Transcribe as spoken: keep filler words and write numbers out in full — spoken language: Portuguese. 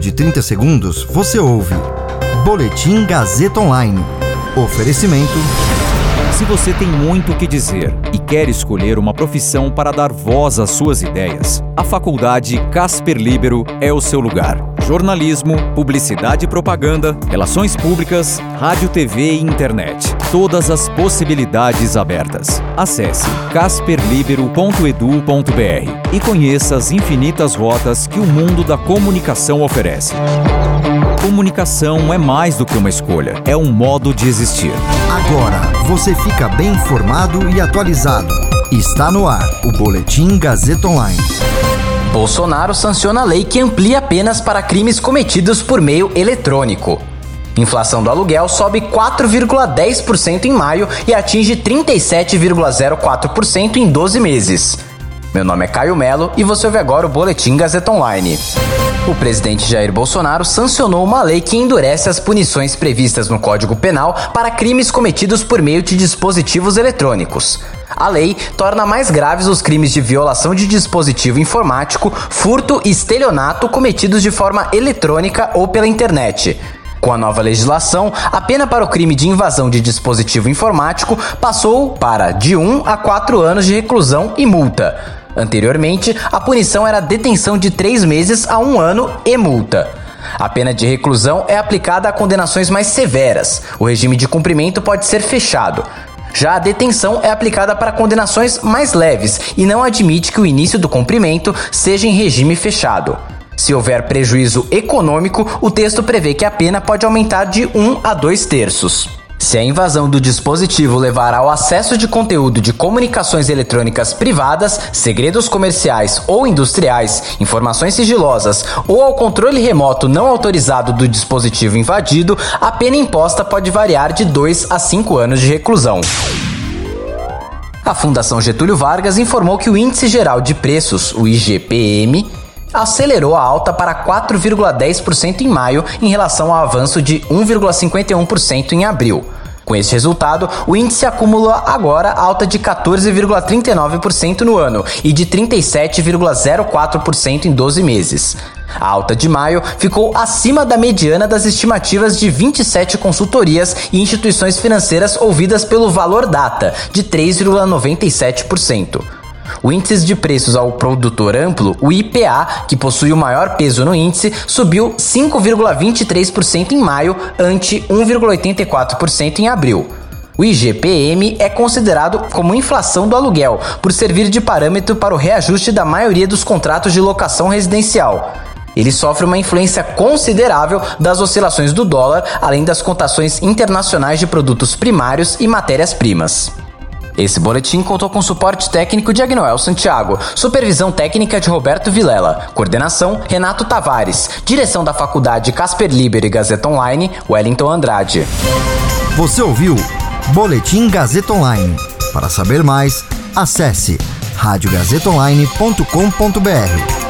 de trinta segundos, você ouve Boletim Gazeta Online. Oferecimento. Se você tem muito o que dizer e quer escolher uma profissão para dar voz às suas ideias, a Faculdade Casper Líbero é o seu lugar. Jornalismo, publicidade e propaganda, relações públicas, rádio, T V e internet. Todas as possibilidades abertas. Acesse casper libero ponto edu ponto br e conheça as infinitas rotas que o mundo da comunicação oferece. Comunicação é mais do que uma escolha, é um modo de existir. Agora você fica bem informado e atualizado. Está no ar o Boletim Gazeta Online. Bolsonaro sanciona a lei que amplia penas para crimes cometidos por meio eletrônico. Inflação do aluguel sobe quatro vírgula dez por cento em maio e atinge trinta e sete vírgula zero quatro por cento em doze meses. Meu nome é Caio Melo e você ouve agora o Boletim Gazeta Online. O presidente Jair Bolsonaro sancionou uma lei que endurece as punições previstas no Código Penal para crimes cometidos por meio de dispositivos eletrônicos. A lei torna mais graves os crimes de violação de dispositivo informático, furto e estelionato cometidos de forma eletrônica ou pela internet. Com a nova legislação, a pena para o crime de invasão de dispositivo informático passou para de um a quatro anos de reclusão e multa. Anteriormente, a punição era detenção de três meses a um ano e multa. A pena de reclusão é aplicada a condenações mais severas. O regime de cumprimento pode ser fechado. Já a detenção é aplicada para condenações mais leves e não admite que o início do cumprimento seja em regime fechado. Se houver prejuízo econômico, o texto prevê que a pena pode aumentar de um a dois terços. Se a invasão do dispositivo levar ao acesso de conteúdo de comunicações eletrônicas privadas, segredos comerciais ou industriais, informações sigilosas ou ao controle remoto não autorizado do dispositivo invadido, a pena imposta pode variar de dois a cinco anos de reclusão. A Fundação Getúlio Vargas informou que o Índice Geral de Preços, o I G P M, acelerou a alta para quatro vírgula dez por cento em maio em relação ao avanço de um vírgula cinquenta e um por cento em abril. Com este resultado, o índice acumula agora alta de quatorze vírgula trinta e nove por cento no ano e de trinta e sete vírgula zero quatro por cento em doze meses. A alta de maio ficou acima da mediana das estimativas de vinte e sete consultorias e instituições financeiras ouvidas pelo Valor Data, de três vírgula noventa e sete por cento. O índice de preços ao produtor amplo, o I P A, que possui o maior peso no índice, subiu cinco vírgula vinte e três por cento em maio, ante um vírgula oitenta e quatro por cento em abril. O I G P M é considerado como inflação do aluguel, por servir de parâmetro para o reajuste da maioria dos contratos de locação residencial. Ele sofre uma influência considerável das oscilações do dólar, além das cotações internacionais de produtos primários e matérias-primas. Esse boletim contou com suporte técnico de Agnoel Santiago, supervisão técnica de Roberto Vilela, coordenação Renato Tavares, direção da Faculdade Casper Líbero e Gazeta Online, Wellington Andrade. Você ouviu Boletim Gazeta Online. Para saber mais, acesse rádio gazeta online ponto com ponto br.